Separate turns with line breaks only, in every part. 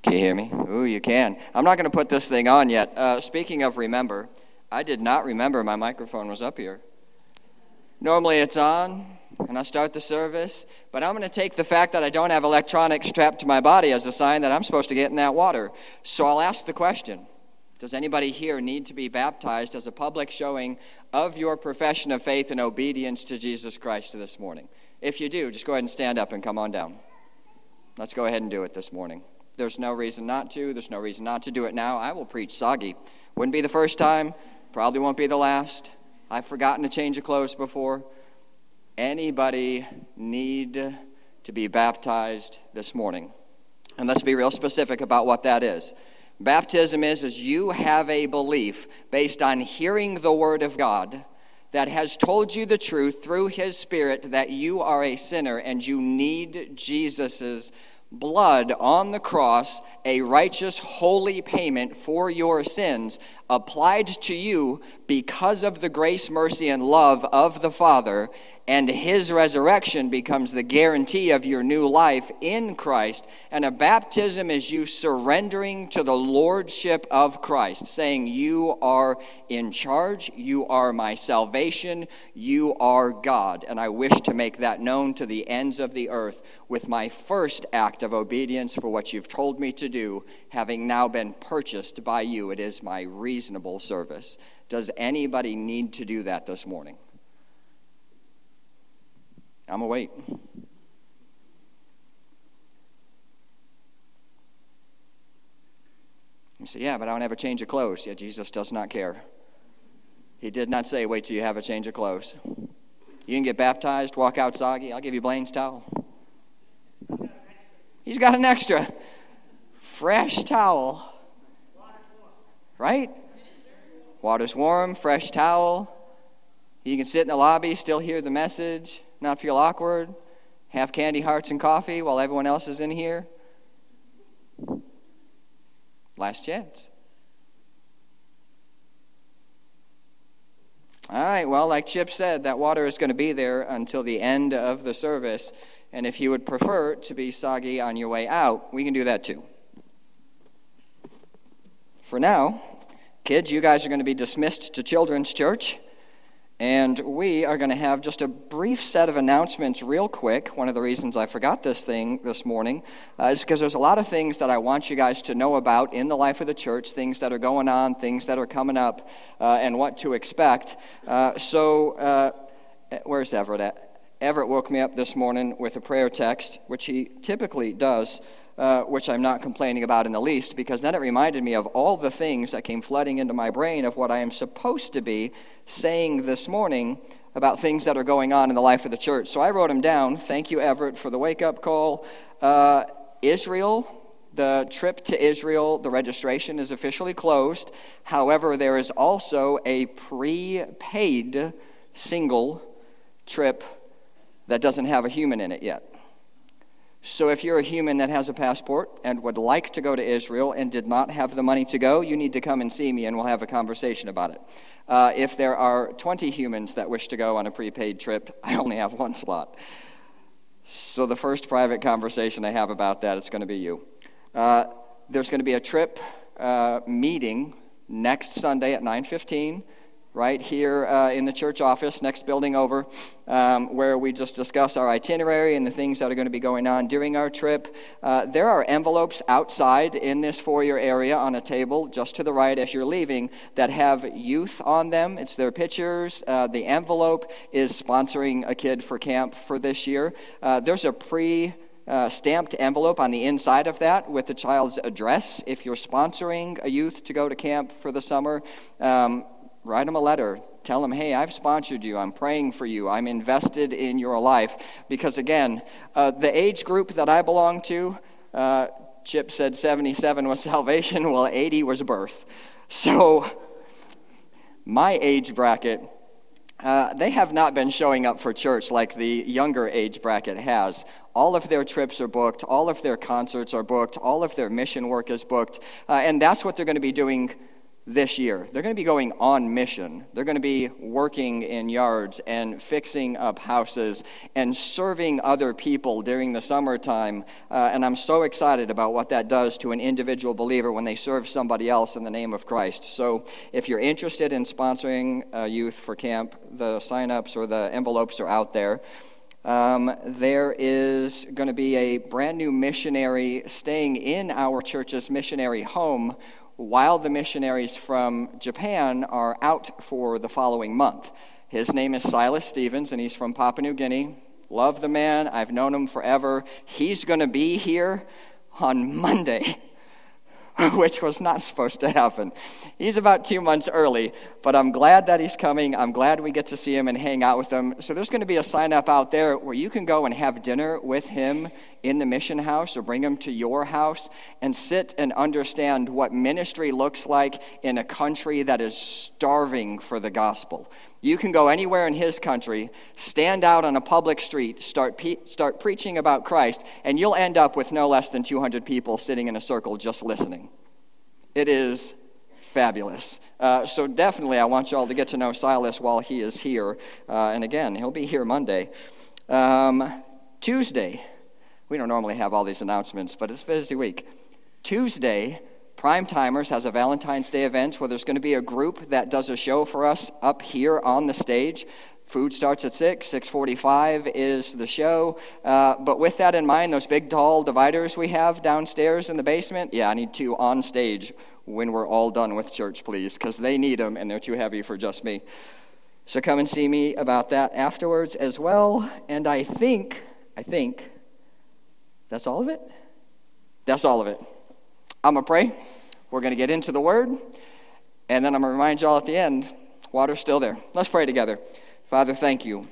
Can you hear me? Ooh, you can. I'm not going to put this thing on yet. Speaking of remember, I did not remember my microphone was up here. Normally it's on, and I start the service, but I'm going to take the fact that I don't have electronics strapped to my body as a sign that I'm supposed to get in that water. So I'll ask the question, does anybody here need to be baptized as a public showing of your profession of faith and obedience to Jesus Christ this morning? If you do, just go ahead and stand up and come on down. Let's go ahead and do it this morning. There's no reason not to. There's no reason not to do it now. I will preach soggy. Wouldn't be the first time. Probably won't be the last. I've forgotten to change of clothes before. Anybody need to be baptized this morning? And let's be real specific about what that is. Baptism is you have a belief based on hearing the Word of God that has told you the truth through His Spirit that you are a sinner and you need Jesus' blood on the cross, a righteous, holy payment for your sins applied to you because of the grace, mercy, and love of the Father, and His resurrection becomes the guarantee of your new life in Christ. And a baptism is you surrendering to the lordship of Christ, saying, you are in charge, you are my salvation, you are God. And I wish to make that known to the ends of the earth with my first act of obedience for what you've told me to do, having now been purchased by you. It is my reasonable service. Does anybody need to do that this morning? I'm going to wait. You say, yeah, but I don't have a change of clothes. Yeah, Jesus does not care. He did not say, wait till you have a change of clothes. You can get baptized, walk out soggy. I'll give you Blaine's towel. He's got an extra. Fresh towel. Right? Water's warm, fresh towel. You can sit in the lobby, still hear the message, not feel awkward, have candy hearts and coffee while everyone else is in here. Last chance. All right, well, like Chip said, that water is going to be there until the end of the service. And if you would prefer to be soggy on your way out, we can do that too. For now, kids, you guys are going to be dismissed to children's church. And we are going to have just a brief set of announcements real quick. One of the reasons I forgot this thing this morning is because there's a lot of things that I want you guys to know about in the life of the church, things that are going on, things that are coming up, and what to expect. Where's Everett at? Everett woke me up this morning with a prayer text, which he typically does, which I'm not complaining about in the least, because then it reminded me of all the things that came flooding into my brain of what I am supposed to be saying this morning about things that are going on in the life of the church. So I wrote them down. Thank you, Everett, for the wake-up call. Israel, the trip to Israel, the registration is officially closed. However, there is also a prepaid single trip that doesn't have a human in it yet. So if you're a human that has a passport and would like to go to Israel and did not have the money to go, you need to come and see me and we'll have a conversation about it. If there are 20 humans that wish to go on a prepaid trip, I only have one slot. So the first private conversation I have about that is going to be you. There's going to be a trip meeting next Sunday at 9:15. Right here in the church office, next building over, where we just discuss our itinerary and the things that are going to be going on during our trip. There are envelopes outside in this foyer area on a table just to the right as you're leaving that have youth on them. It's their pictures. The envelope is sponsoring a kid for camp for this year. There's a stamped envelope on the inside of that with the child's address. If you're sponsoring a youth to go to camp for the summer, write them a letter. Tell them, hey, I've sponsored you. I'm praying for you. I'm invested in your life. Because, again, the age group that I belong to, Chip said 77 was salvation. Well, 80 was birth. So my age bracket, they have not been showing up for church like the younger age bracket has. All of their trips are booked. All of their concerts are booked. All of their mission work is booked. And that's what they're going to be doing this year. They're going to be going on mission. They're going to be working in yards and fixing up houses and serving other people during the summertime. And I'm so excited about what that does to an individual believer when they serve somebody else in the name of Christ. So if you're interested in sponsoring youth for camp, the sign-ups or the envelopes are out there. There is going to be a brand new missionary staying in our church's missionary home while the missionaries from Japan are out for the following month. His name is Silas Stevens, and he's from Papua New Guinea. Love the man. I've known him forever. He's going to be here on Monday, which was not supposed to happen. He's about 2 months early, but I'm glad that he's coming. I'm glad we get to see him and hang out with him. So there's going to be a sign-up out there where you can go and have dinner with him in the mission house or bring him to your house and sit and understand what ministry looks like in a country that is starving for the gospel. You can go anywhere in his country, stand out on a public street, start preaching about Christ, and you'll end up with no less than 200 people sitting in a circle just listening. It is fabulous. So definitely I want you all to get to know Silas while he is here. And again, he'll be here Monday. Tuesday, we don't normally have all these announcements, but it's a busy week. Tuesday, Prime Timers has a Valentine's Day event where there's going to be a group that does a show for us up here on the stage. Food starts at 6:45 is the show. But with that in mind, those big tall dividers we have downstairs in the basement, I need 2 on stage when we're all done with church, please, because they need them and they're too heavy for just me. So come and see me about that afterwards as well. And I think that's all of it. That's all of it. I'm going to pray. We're going to get into the Word. And then I'm going to remind y'all at the end, water's still there. Let's pray together. Father, thank you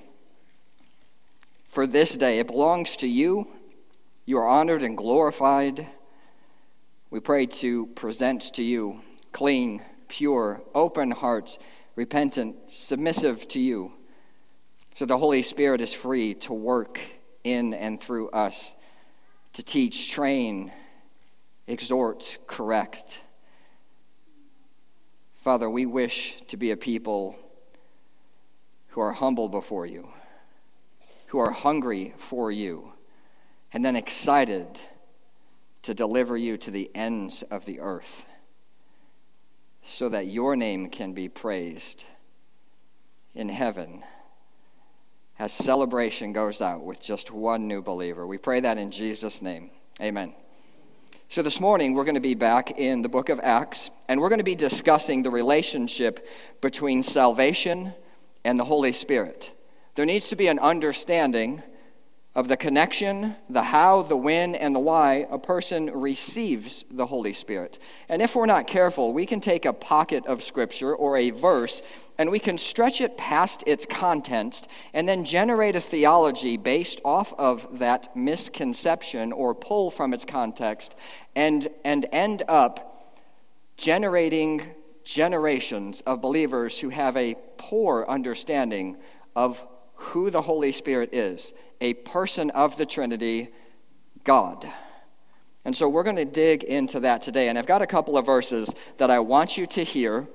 for this day. It belongs to you. You are honored and glorified. We pray to present to you clean, pure, open hearts, repentant, submissive to you, so the Holy Spirit is free to work in and through us, to teach, train, exhort, correct. Father, we wish to be a people who are humble before you, who are hungry for you, and then excited to deliver you to the ends of the earth so that your name can be praised in heaven as celebration goes out with just one new believer. We pray that in Jesus' name. Amen. So this morning, we're going to be back in the book of Acts, and we're going to be discussing the relationship between salvation and the Holy Spirit. There needs to be an understanding of the connection, the how, the when, and the why a person receives the Holy Spirit. And if we're not careful, we can take a pocket of Scripture or a verse, and we can stretch it past its context and then generate a theology based off of that misconception or pull from its context and end up generating generations of believers who have a poor understanding of who the Holy Spirit is, a person of the Trinity, God. And so we're going to dig into that today. And I've got a couple of verses that I want you to hear.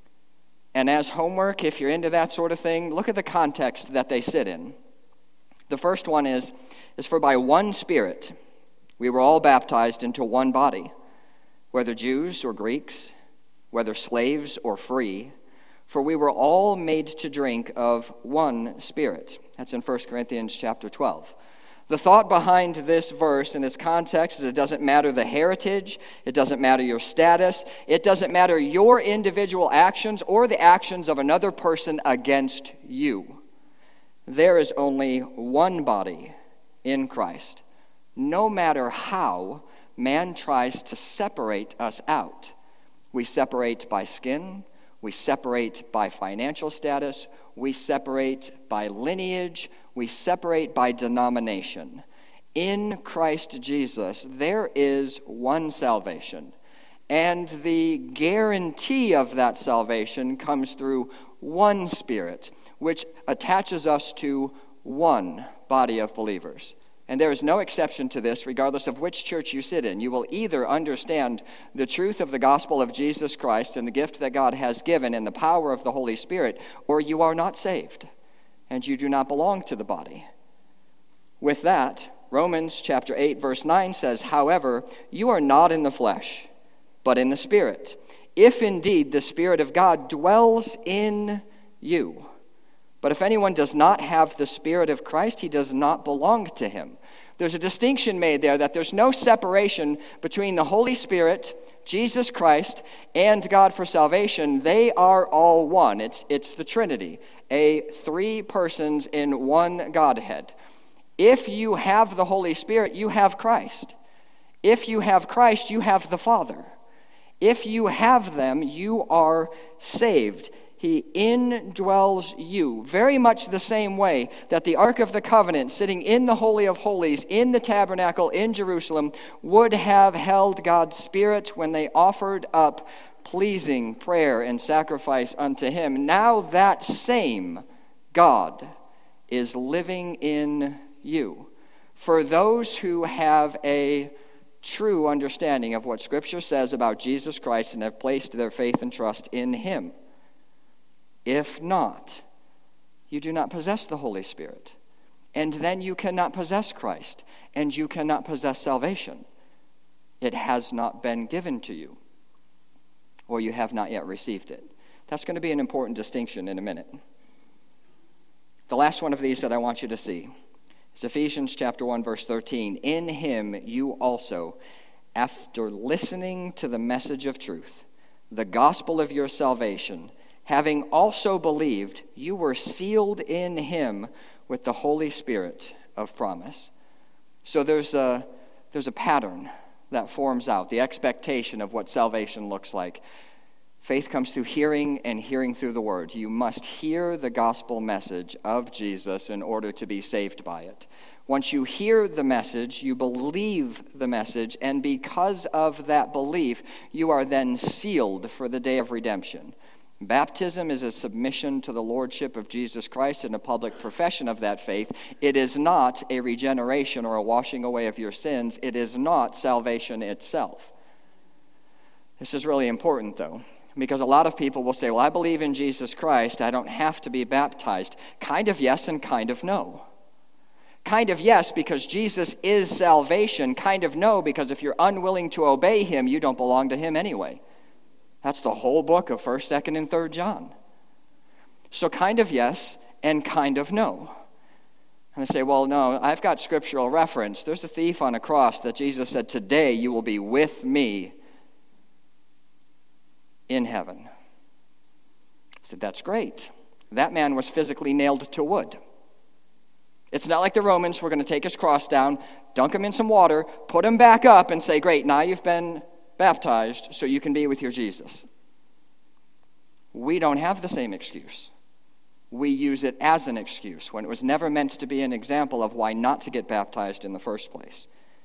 And as homework, if you're into that sort of thing, look at the context that they sit in. The first one is for by one Spirit we were all baptized into one body, whether Jews or Greeks, whether slaves or free, for we were all made to drink of one Spirit. That's in 1 Corinthians chapter 12. The thought behind this verse and its context is it doesn't matter the heritage, it doesn't matter your status, it doesn't matter your individual actions or the actions of another person against you. There is only one body in Christ. No matter how man tries to separate us out. We separate by skin, we separate by financial status, we separate by lineage, we separate by denomination. In Christ Jesus, there is one salvation. And the guarantee of that salvation comes through one Spirit, which attaches us to one body of believers. And there is no exception to this, regardless of which church you sit in. You will either understand the truth of the gospel of Jesus Christ and the gift that God has given and the power of the Holy Spirit, or you are not saved, and you do not belong to the body. With that, Romans chapter 8, verse 9 says, "However, you are not in the flesh, but in the Spirit, if indeed the Spirit of God dwells in you. But if anyone does not have the Spirit of Christ, he does not belong to him." There's a distinction made there that there's no separation between the Holy Spirit, Jesus Christ, and God for salvation. They are all one. It's the Trinity, a three persons in one Godhead. If you have the Holy Spirit, you have Christ. If you have Christ, you have the Father. If you have them, you are saved. He indwells you, very much the same way that the Ark of the Covenant, sitting in the Holy of Holies, in the tabernacle in Jerusalem, would have held God's Spirit when they offered up pleasing prayer and sacrifice unto him. Now that same God is living in you. For those who have a true understanding of what Scripture says about Jesus Christ and have placed their faith and trust in him. If not, you do not possess the Holy Spirit. And then you cannot possess Christ, and you cannot possess salvation. It has not been given to you, or you have not yet received it. That's going to be an important distinction in a minute. The last one of these that I want you to see is Ephesians chapter 1, verse 13. "In him you also, after listening to the message of truth, the gospel of your salvation, having also believed, you were sealed in him with the Holy Spirit of promise." So there's a pattern that forms out, the expectation of what salvation looks like. Faith comes through hearing, and hearing through the word. You must hear the gospel message of Jesus in order to be saved by it. Once you hear the message, you believe the message, and because of that belief, you are then sealed for the day of redemption. Baptism is a submission to the lordship of Jesus Christ and a public profession of that faith. It is not a regeneration or a washing away of your sins. It is not salvation itself. This is really important, though, because a lot of people will say, well, I believe in Jesus Christ. I don't have to be baptized. Kind of yes and kind of no. Kind of yes, because Jesus is salvation. Kind of no, because if you're unwilling to obey him, you don't belong to him anyway. That's the whole book of 1st, 2nd, and 3rd John. So kind of yes and kind of no. And I say, well, no, I've got scriptural reference. There's a thief on a cross that Jesus said, today you will be with me in heaven. I said, that's great. That man was physically nailed to wood. It's not like the Romans were going to take his cross down, dunk him in some water, put him back up, and say, great, now you've been baptized so you can be with your Jesus. We don't have the same excuse. We use it as an excuse when it was never meant to be an example of why not to get baptized in the first place.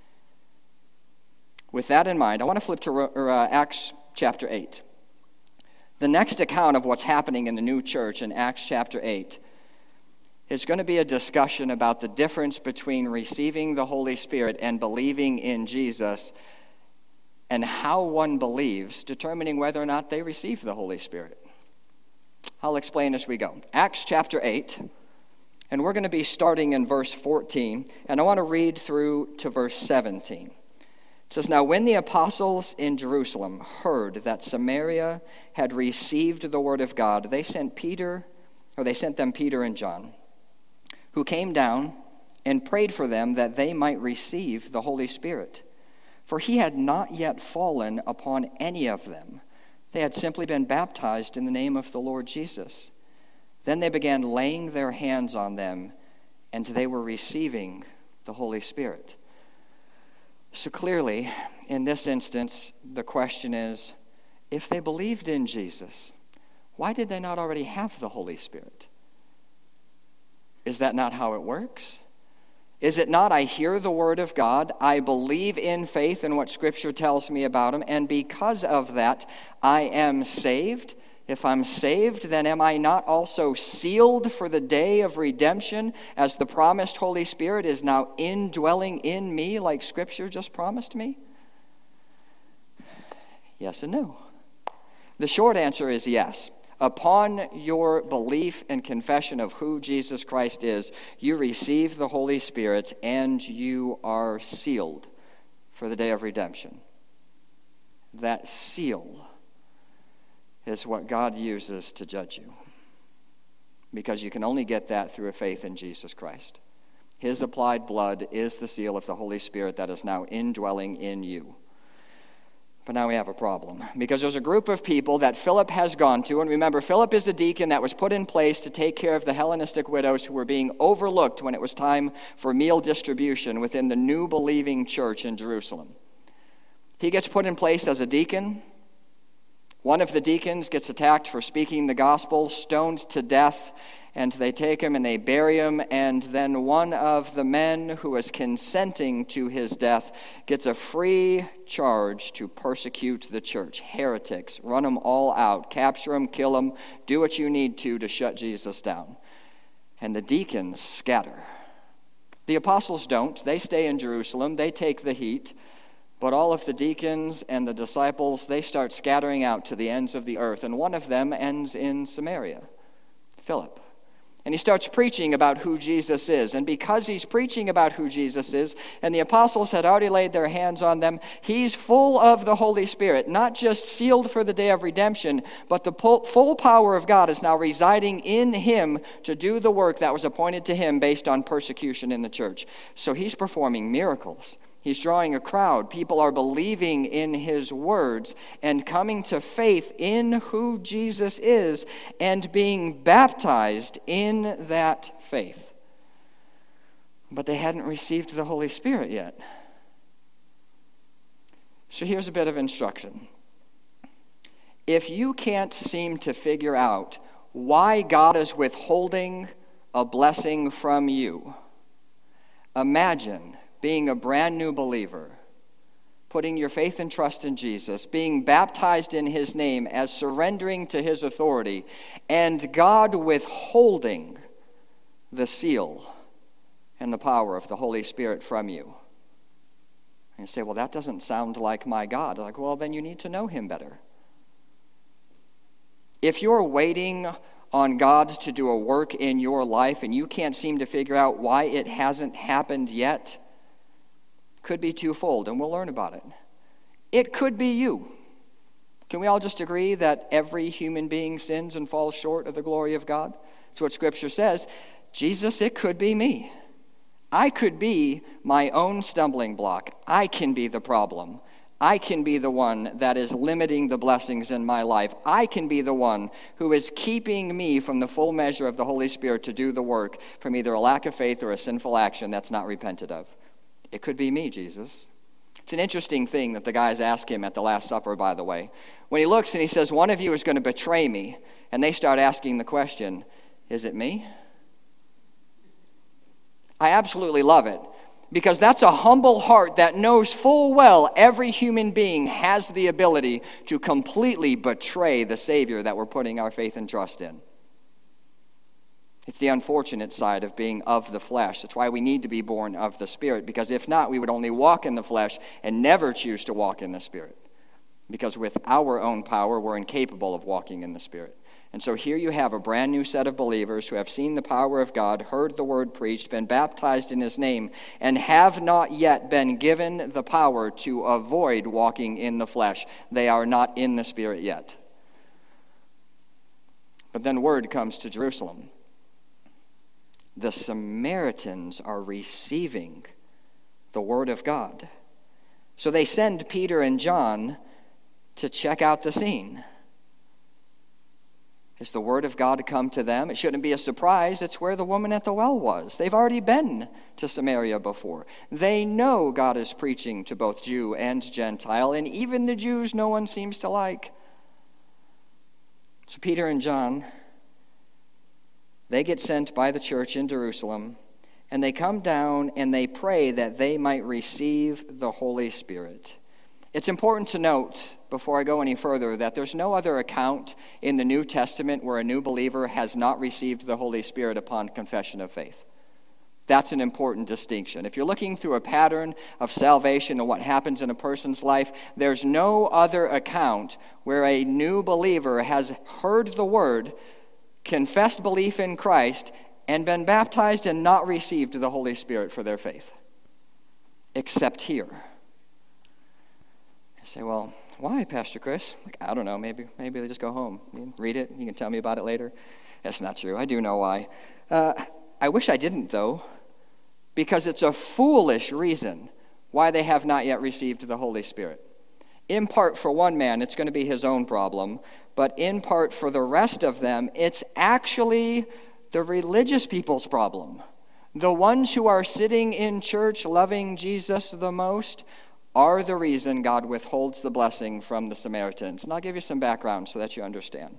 With that in mind, I want to flip to Acts chapter 8. The next account of what's happening in the new church in Acts chapter 8 is going to be a discussion about the difference between receiving the Holy Spirit and believing in Jesus, and how one believes, determining whether or not they receive the Holy Spirit. I'll explain as we go. Acts chapter 8, and we're going to be starting in verse 14, and I want to read through to verse 17. It says, now when the apostles in Jerusalem heard that Samaria had received the word of God, they sent them Peter and John, who came down and prayed for them that they might receive the Holy Spirit. For he had not yet fallen upon any of them. They had simply been baptized in the name of the Lord Jesus. Then they began laying their hands on them, and they were receiving the Holy Spirit. So clearly, in this instance, the question is, if they believed in Jesus, why did they not already have the Holy Spirit? Is that not how it works? Is it not, I hear the word of God, I believe in faith in what Scripture tells me about him, and because of that, I am saved? If I'm saved, then am I not also sealed for the day of redemption, as the promised Holy Spirit is now indwelling in me like Scripture just promised me? Yes and no. The short answer is yes. Upon your belief and confession of who Jesus Christ is, you receive the Holy Spirit and you are sealed for the day of redemption. That seal is what God uses to judge you, because you can only get that through a faith in Jesus Christ. His applied blood is the seal of the Holy Spirit that is now indwelling in you. But now we have a problem, because there's a group of people that Philip has gone to, and remember, Philip is a deacon that was put in place to take care of the Hellenistic widows who were being overlooked when it was time for meal distribution within the new believing church in Jerusalem. He gets put in place as a deacon. One of the deacons gets attacked for speaking the gospel, stoned to death, and they take him and they bury him, and then one of the men who was consenting to his death gets a free charge to persecute the church. Heretics, run them all out, capture them, kill them, do what you need to shut Jesus down. And the deacons scatter. The apostles don't. They stay in Jerusalem. They take the heat. But all of the deacons and the disciples, they start scattering out to the ends of the earth. And one of them ends in Samaria, Philip. And he starts preaching about who Jesus is. And because he's preaching about who Jesus is, and the apostles had already laid their hands on them, he's full of the Holy Spirit, not just sealed for the day of redemption, but the full power of God is now residing in him to do the work that was appointed to him based on persecution in the church. So he's performing miracles. He's drawing a crowd. People are believing in his words and coming to faith in who Jesus is and being baptized in that faith. But they hadn't received the Holy Spirit yet. So here's a bit of instruction. If you can't seem to figure out why God is withholding a blessing from you, imagine being a brand new believer, putting your faith and trust in Jesus, being baptized in his name as surrendering to his authority, and God withholding the seal and the power of the Holy Spirit from you. And you say, well, that doesn't sound like my God. Like, well, then you need to know him better. If you're waiting on God to do a work in your life and you can't seem to figure out why it hasn't happened yet, could be twofold, and we'll learn about it. It could be you. Can we all just agree that every human being sins and falls short of the glory of God? That's what Scripture says. Jesus, it could be me. I could be my own stumbling block. I can be the problem. I can be the one that is limiting the blessings in my life. I can be the one who is keeping me from the full measure of the Holy Spirit to do the work from either a lack of faith or a sinful action that's not repented of. It could be me, Jesus. It's an interesting thing that the guys ask him at the Last Supper, by the way. When he looks and he says, one of you is going to betray me, and they start asking the question, is it me? I absolutely love it, because that's a humble heart that knows full well every human being has the ability to completely betray the Savior that we're putting our faith and trust in. It's the unfortunate side of being of the flesh. That's why we need to be born of the Spirit, because if not, we would only walk in the flesh and never choose to walk in the Spirit. Because with our own power, we're incapable of walking in the Spirit. And so here you have a brand new set of believers who have seen the power of God, heard the word preached, been baptized in his name, and have not yet been given the power to avoid walking in the flesh. They are not in the Spirit yet. But then word comes to Jerusalem. The Samaritans are receiving the word of God. So they send Peter and John to check out the scene. Has the word of God come to them? It shouldn't be a surprise. It's where the woman at the well was. They've already been to Samaria before. They know God is preaching to both Jew and Gentile, and even the Jews no one seems to like. So Peter and John, they get sent by the church in Jerusalem, and they come down and they pray that they might receive the Holy Spirit. It's important to note, before I go any further, that there's no other account in the New Testament where a new believer has not received the Holy Spirit upon confession of faith. That's an important distinction. If you're looking through a pattern of salvation and what happens in a person's life, there's no other account where a new believer has heard the word, confessed belief in Christ, and been baptized and not received the Holy Spirit for their faith, except here. I say, well, why, Pastor Chris? I don't know, maybe they just go home. You read it, you can tell me about it later. That's not true. I do know why. I wish I didn't, though, because it's a foolish reason why they have not yet received the Holy Spirit. In part, for one man, it's going to be his own problem, but in part, for the rest of them, it's actually the religious people's problem. The ones who are sitting in church loving Jesus the most are the reason God withholds the blessing from the Samaritans. And I'll give you some background so that you understand.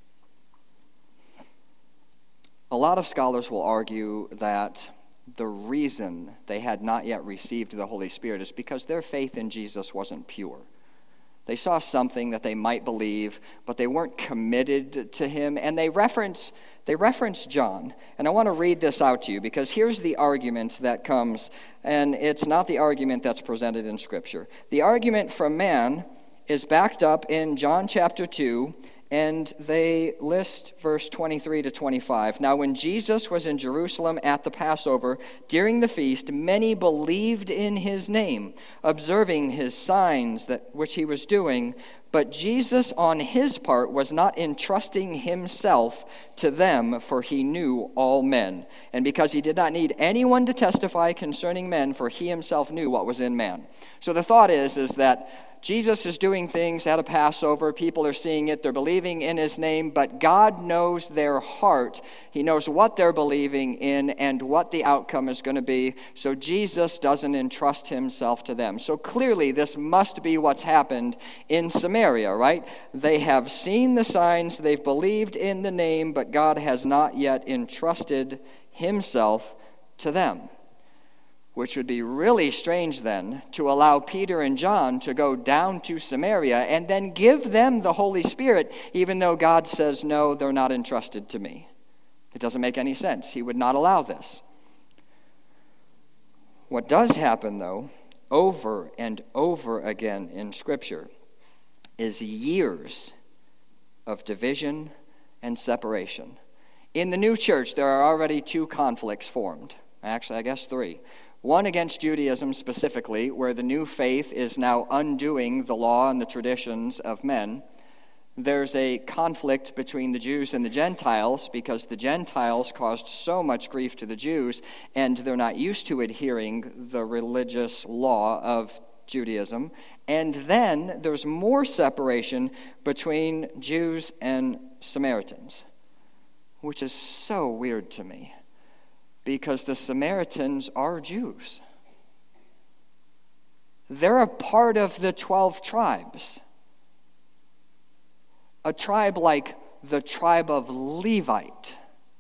A lot of scholars will argue that the reason they had not yet received the Holy Spirit is because their faith in Jesus wasn't pure. They saw something that they might believe, but they weren't committed to him. And they reference John. And I want to read this out to you because here's the argument that comes, and it's not the argument that's presented in Scripture. The argument from man is backed up in John chapter 2, and they list verse 23 to 25. Now, when Jesus was in Jerusalem at the Passover, during the feast, many believed in his name, observing his signs which he was doing. But Jesus, on his part, was not entrusting himself to them, for he knew all men. And because he did not need anyone to testify concerning men, for he himself knew what was in man. So the thought is that Jesus is doing things at a Passover. People are seeing it. They're believing in his name, but God knows their heart. He knows what they're believing in and what the outcome is going to be. So Jesus doesn't entrust himself to them. So clearly this must be what's happened in Samaria, right? They have seen the signs. They've believed in the name, but God has not yet entrusted himself to them. Which would be really strange then to allow Peter and John to go down to Samaria and then give them the Holy Spirit, even though God says, no, they're not entrusted to me. It doesn't make any sense. He would not allow this. What does happen, though, over and over again in Scripture, is years of division and separation. In the new church, there are already two conflicts formed. Actually, I guess three. One against Judaism specifically, where the new faith is now undoing the law and the traditions of men. There's a conflict between the Jews and the Gentiles because the Gentiles caused so much grief to the Jews, and they're not used to adhering the religious law of Judaism. And then there's more separation between Jews and Samaritans, which is so weird to me. Because the Samaritans are Jews. They're a part of the 12 tribes. A tribe like the tribe of Levite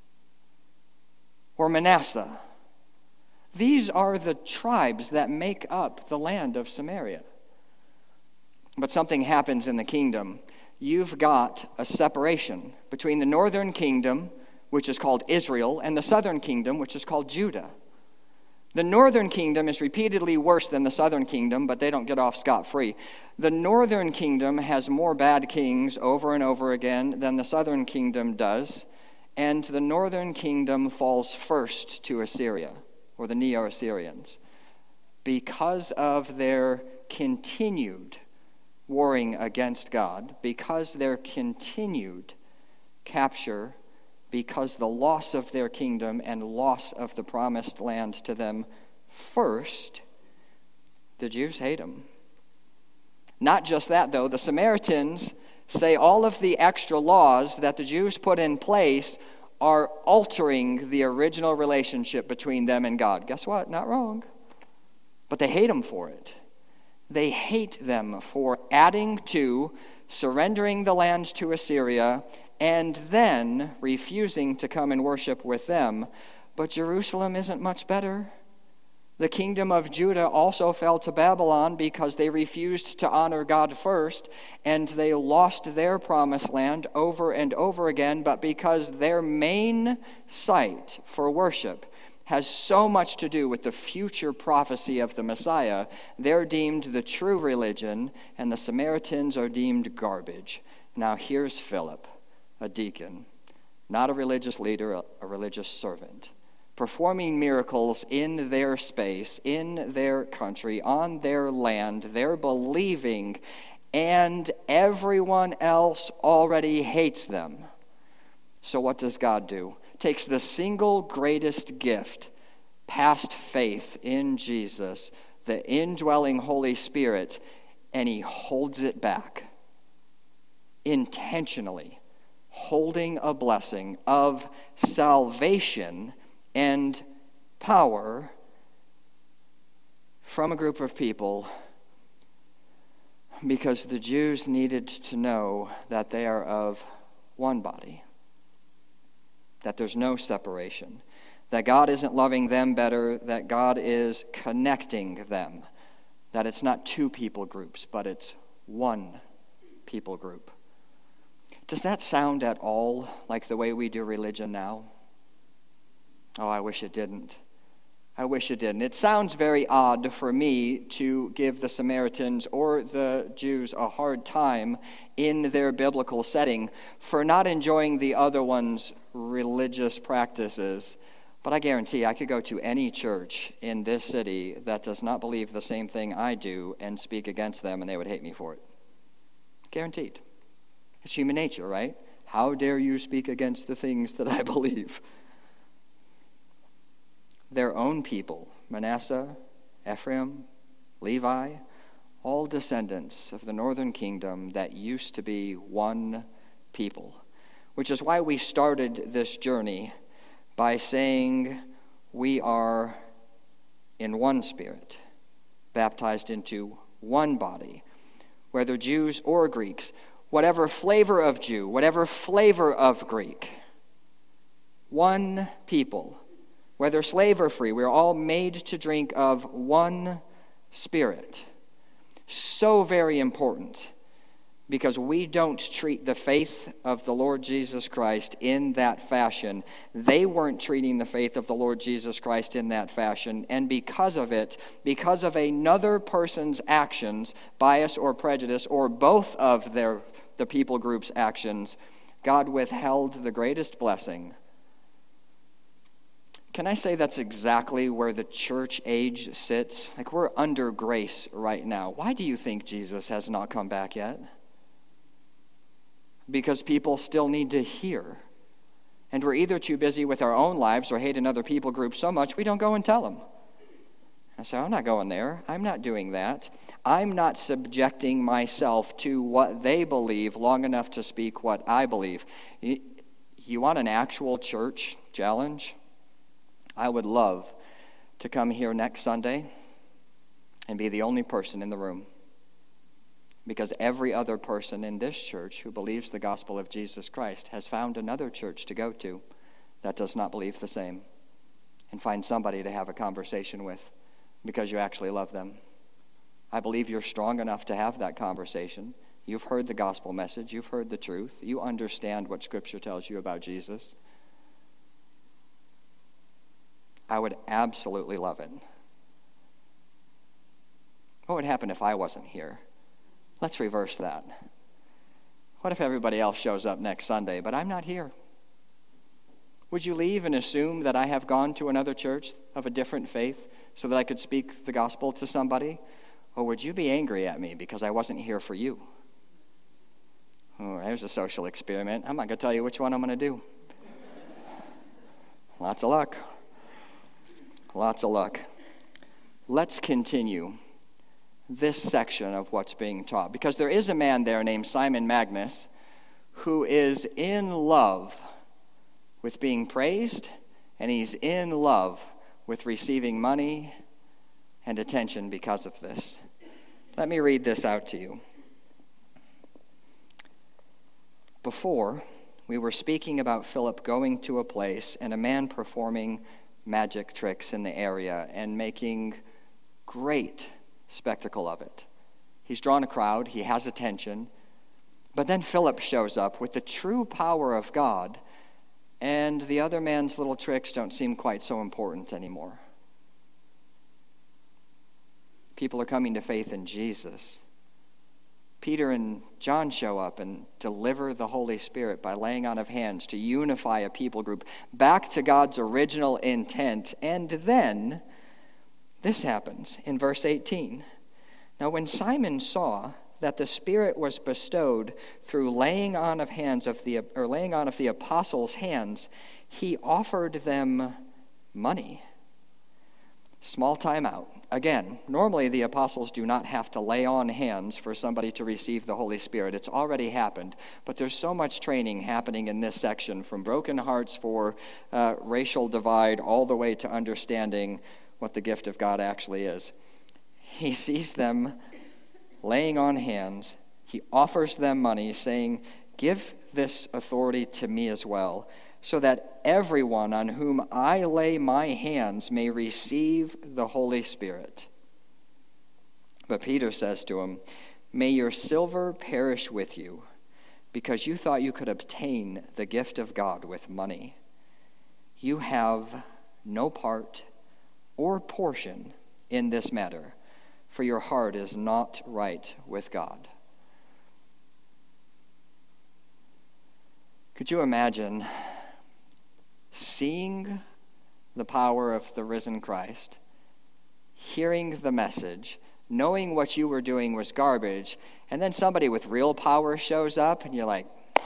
or Manasseh. These are the tribes that make up the land of Samaria. But something happens in the kingdom. You've got a separation between the northern kingdom, which is called Israel, and the southern kingdom, which is called Judah. The northern kingdom is repeatedly worse than the southern kingdom, but they don't get off scot-free. The northern kingdom has more bad kings over and over again than the southern kingdom does, and the northern kingdom falls first to Assyria, or the Neo-Assyrians, because of their continued warring against God, because their continued capture, because the loss of their kingdom and loss of the promised land to them first, the Jews hate them. Not just that, though. The Samaritans say all of the extra laws that the Jews put in place are altering the original relationship between them and God. Guess what? Not wrong. But they hate them for it. They hate them for adding to, surrendering the land to Assyria, and then refusing to come and worship with them. But Jerusalem isn't much better. The kingdom of Judah also fell to Babylon because they refused to honor God first, and they lost their promised land over and over again, but because their main site for worship has so much to do with the future prophecy of the Messiah, they're deemed the true religion, and the Samaritans are deemed garbage. Now here's Philip, a deacon, not a religious leader, a religious servant, performing miracles in their space, in their country, on their land. They're believing, and everyone else already hates them. So what does God do? Takes the single greatest gift past faith in Jesus, the indwelling Holy Spirit, and he holds it back, intentionally holding a blessing of salvation and power from a group of people because the Jews needed to know that they are of one body, that there's no separation, that God isn't loving them better, that God is connecting them, that it's not two people groups, but it's one people group. Does that sound at all like the way we do religion now? Oh, I wish it didn't. I wish it didn't. It sounds very odd for me to give the Samaritans or the Jews a hard time in their biblical setting for not enjoying the other one's religious practices. But I guarantee I could go to any church in this city that does not believe the same thing I do and speak against them, and they would hate me for it. Guaranteed. It's human nature, right? How dare you speak against the things that I believe? Their own people, Manasseh, Ephraim, Levi, all descendants of the northern kingdom that used to be one people, which is why we started this journey by saying we are in one spirit, baptized into one body, whether Jews or Greeks, whatever flavor of Jew, whatever flavor of Greek, one people. Whether slave or free, we're all made to drink of one Spirit. So very important, because we don't treat the faith of the Lord Jesus Christ in that fashion. They weren't treating the faith of the Lord Jesus Christ in that fashion, and because of it, because of another person's actions, bias or prejudice, or both of the people group's actions, God withheld the greatest blessing. Can I say that's exactly where the church age sits? Like, we're under grace right now. Why do you think Jesus has not come back yet? Because people still need to hear. And we're either too busy with our own lives or hate another people group so much we don't go and tell them. I say, I'm not going there. I'm not doing that. I'm not subjecting myself to what they believe long enough to speak what I believe. You want an actual church challenge? I would love to come here next Sunday and be the only person in the room, because every other person in this church who believes the gospel of Jesus Christ has found another church to go to that does not believe the same, and find somebody to have a conversation with because you actually love them. I believe you're strong enough to have that conversation. You've heard the gospel message. You've heard the truth. You understand what Scripture tells you about Jesus. I would absolutely love it. What would happen if I wasn't here? Let's reverse that. What if everybody else shows up next Sunday, but I'm not here? Would you leave and assume that I have gone to another church of a different faith so that I could speak the gospel to somebody? Or would you be angry at me because I wasn't here for you? Oh, there's a social experiment. I'm not going to tell you which one I'm going to do. Lots of luck. Lots of luck. Let's continue this section of what's being taught, because there is a man there named Simon Magnus who is in love with being praised, and he's in love with receiving money and attention because of this. Let me read this out to you. Before, we were speaking about Philip going to a place and a man performing magic tricks in the area and making great spectacle of it. He's drawn a crowd, he has attention, but then Philip shows up with the true power of God, and the other man's little tricks don't seem quite so important anymore. People are coming to faith in Jesus. Peter and John show up and deliver the Holy Spirit by laying on of hands to unify a people group back to God's original intent. And then this happens in verse 18. Now when Simon saw that the Spirit was bestowed through laying on of the apostles' hands, he offered them money. Small time out. Again, normally the apostles do not have to lay on hands for somebody to receive the Holy Spirit. It's already happened. But there's so much training happening in this section, from broken hearts for racial divide all the way to understanding what the gift of God actually is. He sees them laying on hands. He offers them money, saying, "Give this authority to me as well, so that everyone on whom I lay my hands may receive the Holy Spirit." But Peter says to him, "May your silver perish with you, because you thought you could obtain the gift of God with money. You have no part or portion in this matter, for your heart is not right with God." Could you imagine seeing the power of the risen Christ, hearing the message, knowing what you were doing was garbage, and then somebody with real power shows up and you're like,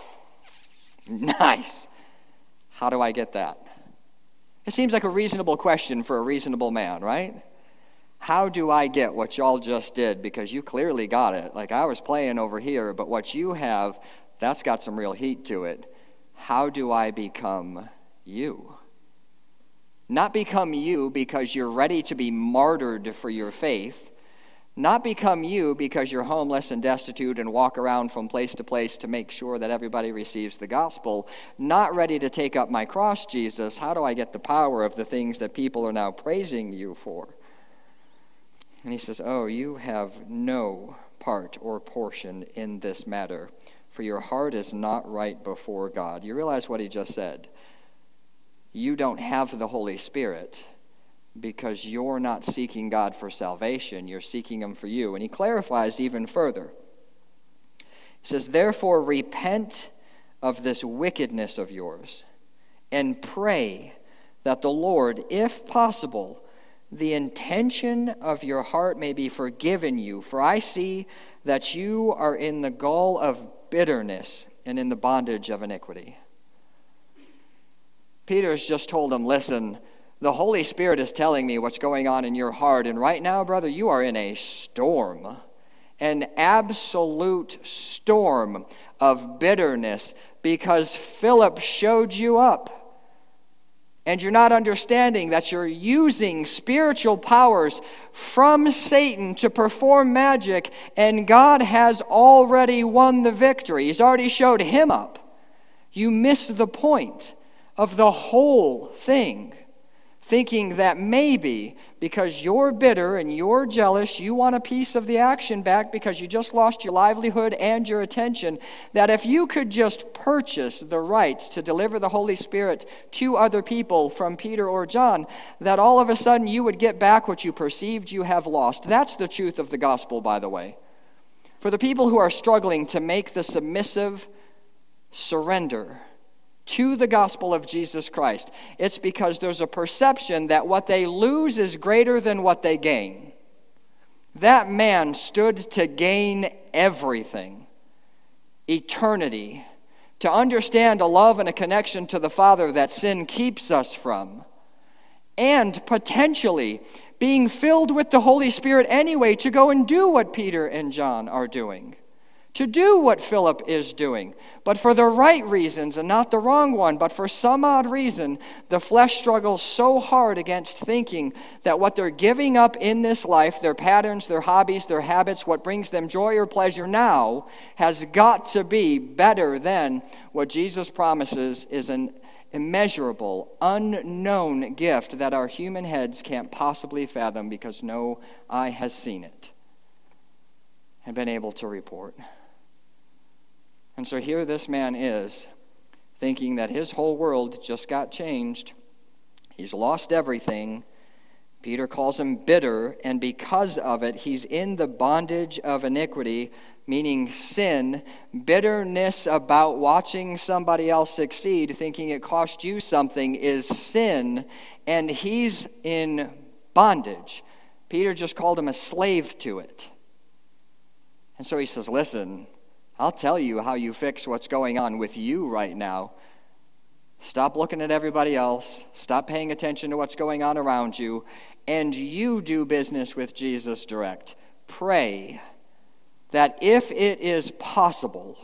nice. How do I get that? It seems like a reasonable question for a reasonable man, right? How do I get what y'all just did? Because you clearly got it. Like, I was playing over here, but what you have, that's got some real heat to it. How do I become you? Not become you because you're ready to be martyred for your faith. Not become you because you're homeless and destitute and walk around from place to place to make sure that everybody receives the gospel. Not ready to take up my cross, Jesus. How do I get the power of the things that people are now praising you for? And he says, "Oh, you have no part or portion in this matter, for your heart is not right before God." You realize what he just said? You don't have the Holy Spirit because you're not seeking God for salvation. You're seeking him for you. And he clarifies even further. He says, "Therefore repent of this wickedness of yours and pray that the Lord, if possible, the intention of your heart may be forgiven you. For I see that you are in the gall of bitterness and in the bondage of iniquity." Peter's just told him, listen, the Holy Spirit is telling me what's going on in your heart. And right now, brother, you are in a storm, an absolute storm of bitterness because Philip showed you up. And you're not understanding that you're using spiritual powers from Satan to perform magic, and God has already won the victory. He's already showed him up. You missed the point of the whole thing, thinking that maybe because you're bitter and you're jealous, you want a piece of the action back because you just lost your livelihood and your attention, that if you could just purchase the rights to deliver the Holy Spirit to other people from Peter or John, that all of a sudden you would get back what you perceived you have lost. That's the truth of the gospel, by the way. For the people who are struggling to make the submissive surrender to the gospel of Jesus Christ, it's because there's a perception that what they lose is greater than what they gain. That man stood to gain everything. Eternity. To understand a love and a connection to the Father that sin keeps us from. And potentially being filled with the Holy Spirit anyway to go and do what Peter and John are doing. To do what Philip is doing. But for the right reasons and not the wrong one. But for some odd reason, the flesh struggles so hard against thinking that what they're giving up in this life, their patterns, their hobbies, their habits, what brings them joy or pleasure now, has got to be better than what Jesus promises is immeasurable, unknown gift that our human heads can't possibly fathom because no eye has seen it and been able to report. And so here this man is, thinking that his whole world just got changed. He's lost everything. Peter calls him bitter, and because of it, he's in the bondage of iniquity, meaning sin, bitterness about watching somebody else succeed, thinking it cost you something, is sin, and he's in bondage. Peter just called him a slave to it. And so he says, listen, I'll tell you how you fix what's going on with you right now. Stop looking at everybody else. Stop paying attention to what's going on around you. And you do business with Jesus direct. Pray that if it is possible,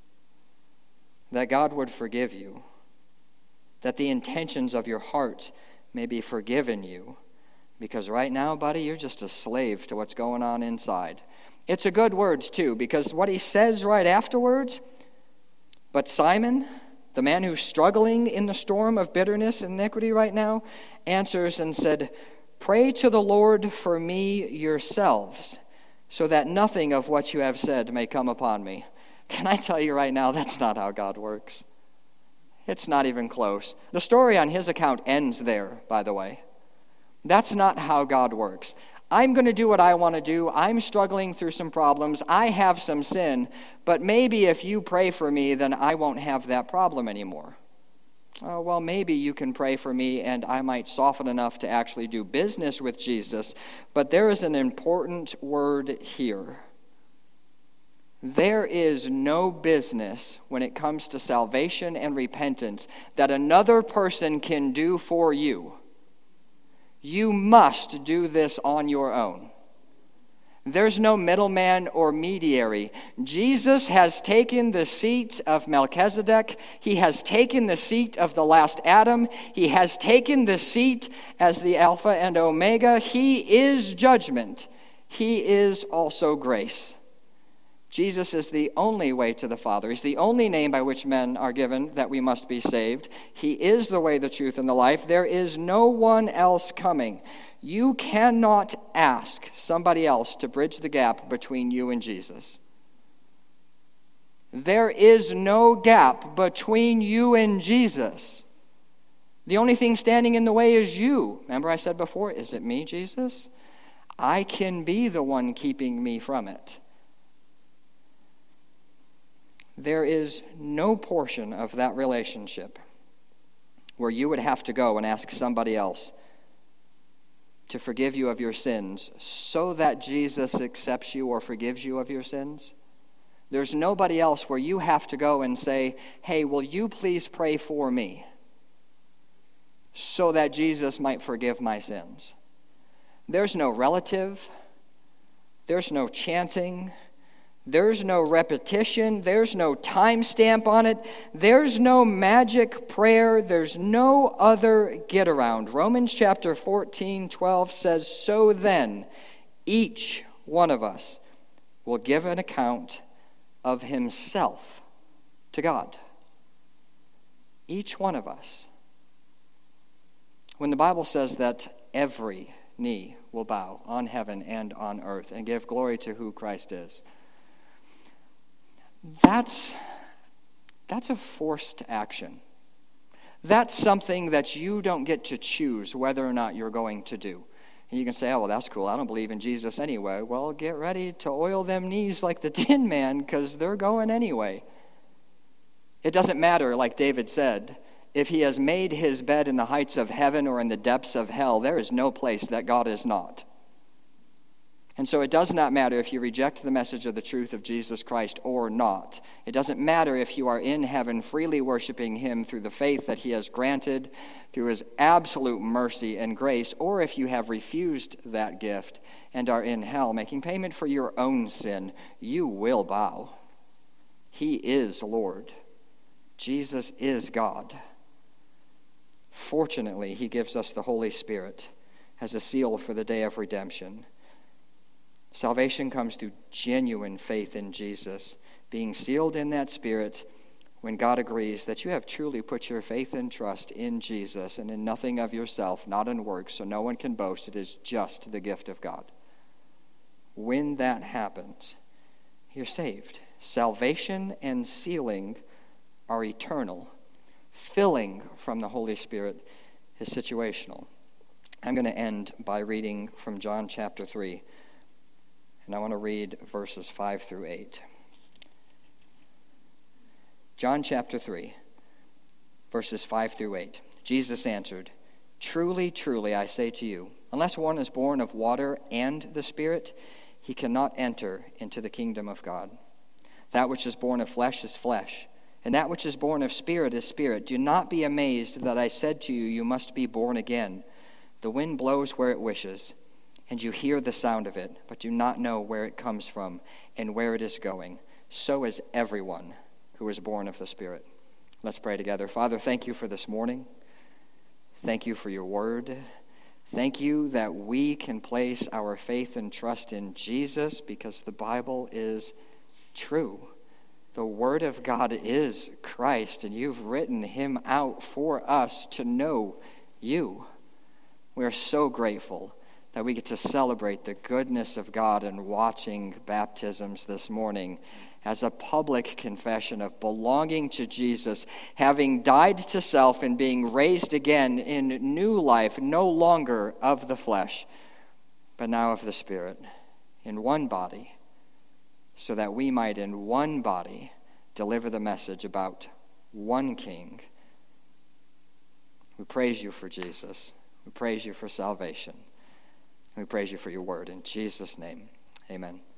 that God would forgive you, that the intentions of your heart may be forgiven you. Because right now, buddy, you're just a slave to what's going on inside. It's a good words, too, because what he says right afterwards, but Simon, the man who's struggling in the storm of bitterness and iniquity right now, answers and said, pray to the Lord for me yourselves, so that nothing of what you have said may come upon me. Can I tell you right now, that's not how God works. It's not even close. The story on his account ends there, by the way. That's not how God works. I'm going to do what I want to do. I'm struggling through some problems. I have some sin, but maybe if you pray for me, then I won't have that problem anymore. Oh, well, maybe you can pray for me and I might soften enough to actually do business with Jesus. But there is an important word here. There is no business when it comes to salvation and repentance that another person can do for you. You must do this on your own. There's no middleman or mediary. Jesus has taken the seat of Melchizedek. He has taken the seat of the last Adam. He has taken the seat as the Alpha and Omega. He is judgment. He is also grace. Jesus is the only way to the Father. He's the only name by which men are given that we must be saved. He is the way, the truth, and the life. There is no one else coming. You cannot ask somebody else to bridge the gap between you and Jesus. There is no gap between you and Jesus. The only thing standing in the way is you. Remember I said before, is it me, Jesus? I can be the one keeping me from it. There is no portion of that relationship where you would have to go and ask somebody else to forgive you of your sins so that Jesus accepts you or forgives you of your sins. There's nobody else where you have to go and say, hey, will you please pray for me so that Jesus might forgive my sins? There's no relative. There's no chanting. There's no repetition. There's no timestamp on it. There's no magic prayer. There's no other get around. Romans chapter 14:12 says, so then, each one of us will give an account of himself to God. Each one of us. When the Bible says that every knee will bow on heaven and on earth and give glory to who Christ is, That's a forced action. That's something that you don't get to choose whether or not you're going to do. And you can say, oh, well, that's cool. I don't believe in Jesus anyway. Well, get ready to oil them knees like the Tin Man because they're going anyway. It doesn't matter, like David said, if he has made his bed in the heights of heaven or in the depths of hell, there is no place that God is not. And so it does not matter if you reject the message of the truth of Jesus Christ or not. It doesn't matter if you are in heaven freely worshiping him through the faith that he has granted, through his absolute mercy and grace, or if you have refused that gift and are in hell making payment for your own sin. You will bow. He is Lord. Jesus is God. Fortunately, he gives us the Holy Spirit as a seal for the day of redemption. Salvation comes through genuine faith in Jesus, being sealed in that Spirit, when God agrees that you have truly put your faith and trust in Jesus and in nothing of yourself, not in works, so no one can boast. It is just the gift of God. When that happens, you're saved. Salvation and sealing are eternal. Filling from the Holy Spirit is situational. I'm going to end by reading from John chapter 3, and I want to read verses 5 through 8. John chapter 3, verses 5 through 8. Jesus answered, "Truly, truly, I say to you, unless one is born of water and the Spirit, he cannot enter into the kingdom of God. That which is born of flesh is flesh, and that which is born of spirit is spirit. Do not be amazed that I said to you, you must be born again. The wind blows where it wishes, and you hear the sound of it, but do not know where it comes from and where it is going. So is everyone who is born of the Spirit." Let's pray together. Father, thank you for this morning. Thank you for your word. Thank you that we can place our faith and trust in Jesus because the Bible is true. The Word of God is Christ, and you've written him out for us to know you. We are so grateful that we get to celebrate the goodness of God in watching baptisms this morning as a public confession of belonging to Jesus, having died to self and being raised again in new life, no longer of the flesh, but now of the Spirit, in one body, so that we might in one body deliver the message about one King. We praise you for Jesus. We praise you for salvation. We praise you for your word. In Jesus' name, amen.